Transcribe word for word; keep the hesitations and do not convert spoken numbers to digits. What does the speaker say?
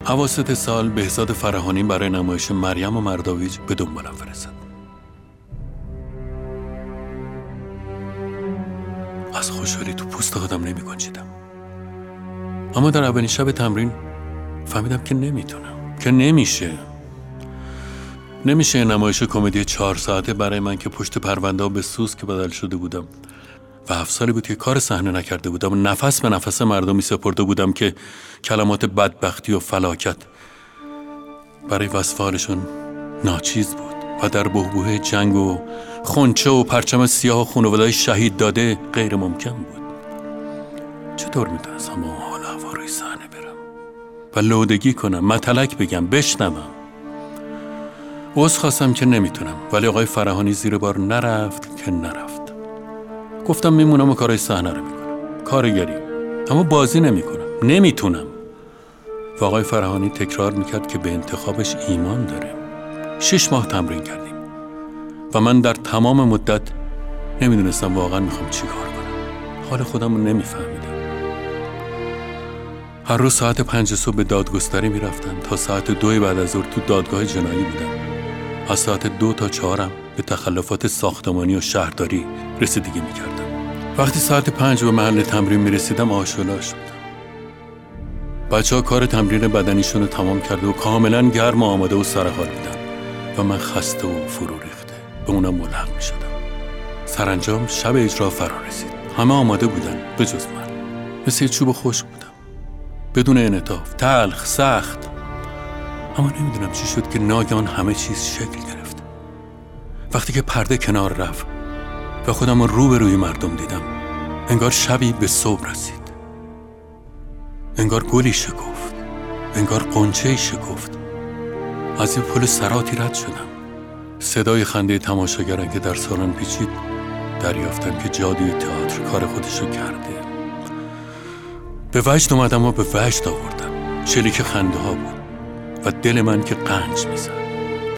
اواسط سال بهزاد فراهانی برای نمایش مریم و مرداویج به دنبالم فرستاد. از خوشحالی تو پوست خودم نمی گنجیدم. اما در اولین شب تمرین فهمیدم که نمیتونم، که نمیشه نمیشه نمایش کمدی چهار ساعته برای من که پشت پرونده ها به سوسک بدل شده بودم و هفت سالی بود که کار صحنه نکرده بودم و نفس به نفس مردمی سپرده بودم که کلمات بدبختی و فلاکت برای وصف حالشون ناچیز بود و در بحبوحه جنگ و خونچه و پرچم سیاه و خانواده‌های شهید داده غیر ممکن بود. چطور میتونستم با حال هوا روی صحنه برم و لودگی کنم، متلک بگم، بشنوم؟ عذر خواستم که نمیتونم، ولی آقای فراهانی زیر بار نرفت که نرفت. گفتم میمونم و کارای صحنه رو میکنم، کارگری، اما بازی نمیکنم، نمیتونم. و آقای فراهانی تکرار میکرد که به انتخابش ایمان داره. شش ماه تمرین کردیم و من در تمام مدت نمیدونستم واقعا میخوام چی کار کنم. حال خودم رو نمیفهمیدم. هر روز ساعت پنج صبح به دادگستری میرفتم تا ساعت دو بعد از ظهر تو دادگاه جنایی بودم. از ساعت دو تا چهارم به تخلفات ساختمانی و شهرداری رسیدگی میکردم. وقتی ساعت پنج به محل تمرین میرسیدم آشولاش بودم. بچه ها کار تمرین بدنیشون رو تمام کرده و کاملا گرم و آماده و سرحال بودن و من خسته و فرو ریخته به اونا ملحق می شدم. سرانجام شب اجرا فرا رسید. همه آماده بودن به جز من. مثل یه چوب خشک بودم، بدون انعطاف، تلخ، سخت. اما نمیدونم چی شد که ناگهان همه چیز شکل گرفت. وقتی که پرده کنار رفت و خودم رو به روی مردم دیدم، انگار شبی به صبح رسید. انگار گلی شکفت، انگار قنچه‌ای شکفت. از یه پل سراتی رد شدم. صدای خنده تماشاگران که در سالن پیچید دریافتم که جادوی تئاتر کار خودشو کرده. به وجد اومدم و به وجد آوردم. شلیک خنده ها بود و دل من که قنج میزد.